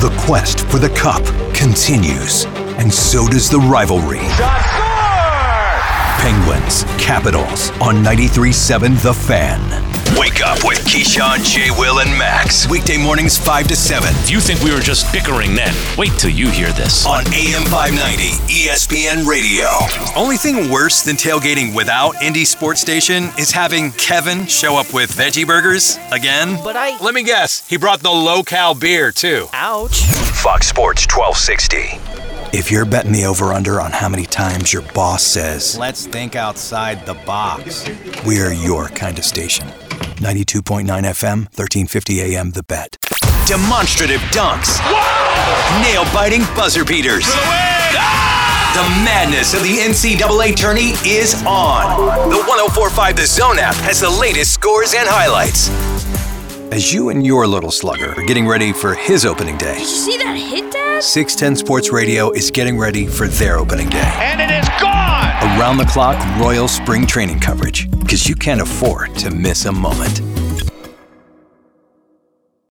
The quest for the cup continues, and so does the rivalry. Penguins, Capitals on 93.7 The Fan. Wake up with Keyshawn, J. Will, and Max. Weekday mornings 5 to 7. If you think we were just bickering then, wait till you hear this. On AM 590, ESPN Radio. Only thing worse than tailgating without Indy Sports Station is having Kevin show up with veggie burgers again. But Let me guess, he brought the low-cal beer, too. Ouch. Fox Sports 1260. If you're betting the over-under on how many times your boss says, "Let's think outside the box," we're your kind of station. 92.9 FM, 1350 AM, The Bet. Demonstrative dunks. Whoa! Nail-biting buzzer beaters. The madness of the NCAA tourney is on. The 104.5 The Zone app has the latest scores and highlights. As you and your little slugger are getting ready for his opening day, Did you see that hit, Dad? 610 Sports Radio is getting ready for their opening day. And it is gone! Around-the-clock Royal Spring Training coverage, because you can't afford to miss a moment.